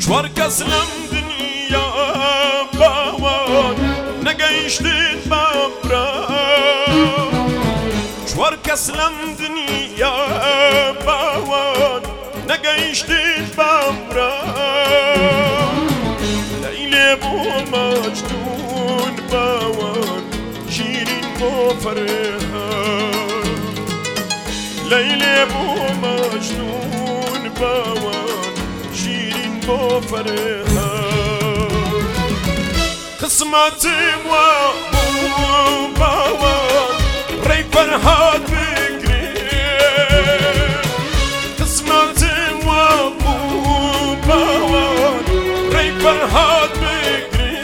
چوار کس لم دنیا باوان نگیشتید بامرا چوار کس لم دنیا باوان نگیشتید بامرا لیلی بو مجنون باوان شیرین بو فرهان لیلی بو مجنون باوان شیرین بو فرهان قسمتم و باوان ری فرهاد بگری قسمتم و باوان ری فرهاد بگری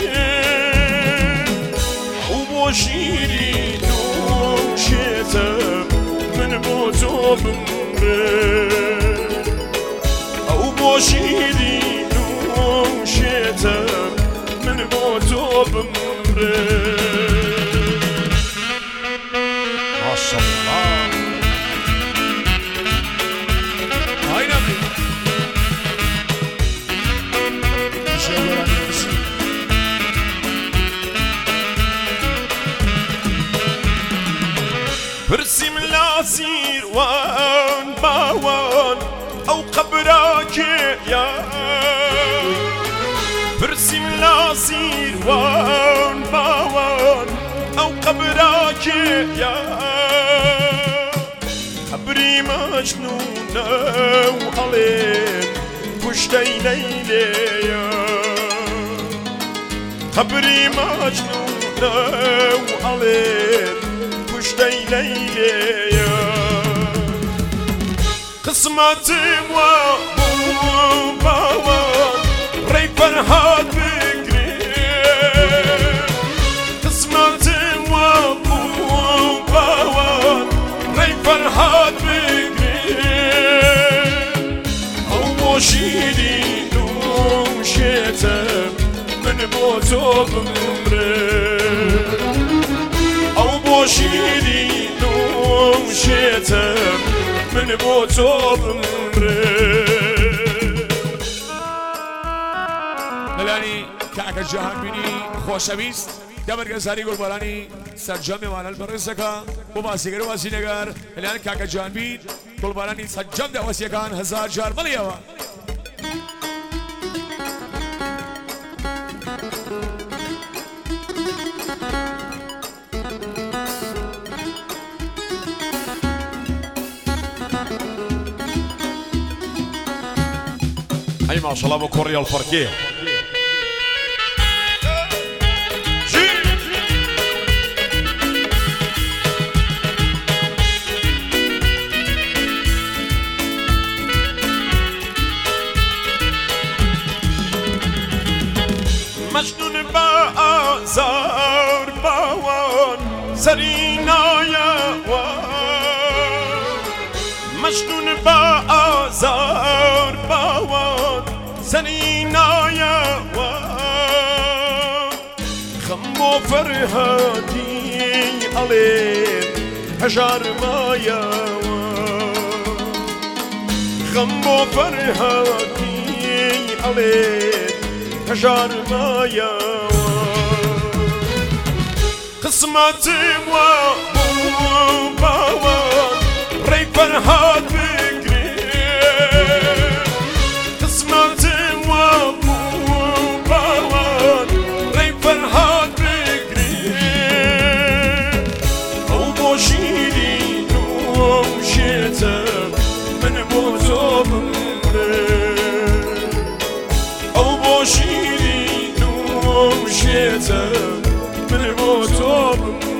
او با شیرین و شیطم من با تو بمره او با شیرین و شیطم من با تو بمره ماشاءالله aynen bir şey öğrenmişsin. برسم لاسير وان باوان او قبراك يا برسم لاسير وان باوان او قبراك يا قبري مجنون وعلين كشتي ليليا قبري مجنون وعلين كشتي ليليا قسمتم وباوان ري فرهاد بقري قسمتم وباوان ري فرهاد بقري او شيرين وشيتم من بوتو بمري او شیرین و شیطم من با تو بمره ملانی کاکا جهان بینی خوشویست دبرگزاری گلبارانی سرجام مانال برسکا و بازیگر و بازینگر ملانی کاکا جهان بین گلبارانی سرجام دوازیگان 1000 جار ملیوا اي ما شاء الله ابو كوريا الفركيه مجنون بازار باوان سرینا یا مجنون بازار باوان سرینا یا خم و فرهادی علیم هجار مایا خم و فرهادی علیم هجار مایا قسمتم و باوان ری فرهاد بگری قسمتم و باوان ری فرهاد بگری او با شیرین و شیطم من با تو بمره او با شیرین و شیطم من با تو بمره